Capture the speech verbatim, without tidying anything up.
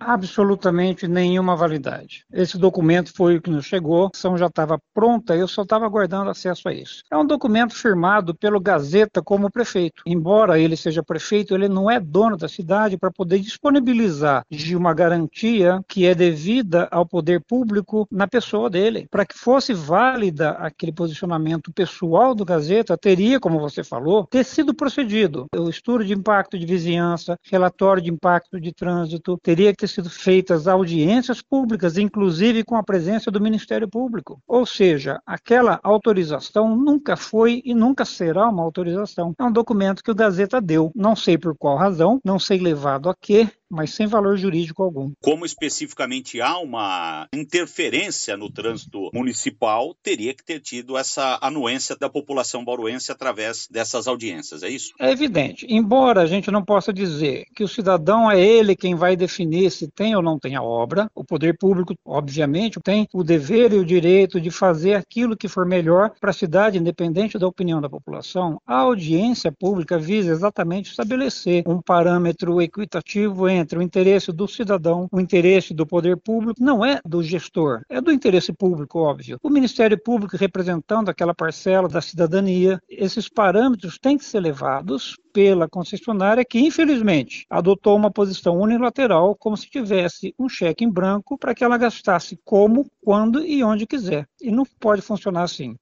absolutamente nenhuma validade. Esse documento foi o que nos chegou, a ação já estava pronta, eu só estava aguardando acesso a isso. É um documento firmado pelo Gazeta como prefeito. Embora ele seja prefeito, ele não é dono da cidade para poder disponibilizar de uma garantia que é devida ao poder público na pessoa dele. Para que fosse válida aquele posicionamento pessoal do Gazeta, teria, como você falou, ter sido procedido. O estudo de impacto de vizinhança, relatório de impacto de trânsito, teria que ter sido feitas audiências públicas, inclusive com a presença do Ministério Público. Ou seja, aquela autorização nunca foi e nunca será uma autorização. É um documento que o Gazeta deu. Não sei por qual razão, não sei levado a quê, mas sem valor jurídico algum. Como especificamente há uma interferência no trânsito municipal, teria que ter tido essa anuência da população bauruense através dessas audiências, é isso? É evidente. Embora a gente não possa dizer que o cidadão é ele quem vai definir se tem ou não tem a obra, o poder público, obviamente, tem o dever e o direito de fazer aquilo que for melhor para a cidade, independente da opinião da população. A audiência pública visa exatamente estabelecer um parâmetro equitativo entre o interesse do cidadão, o interesse do poder público, não é do gestor, é do interesse público, óbvio. O Ministério Público representando aquela parcela da cidadania, esses parâmetros têm que ser levados pela concessionária que, infelizmente, adotou uma posição unilateral, como se tivesse um cheque em branco para que ela gastasse como, quando e onde quiser. E não pode funcionar assim.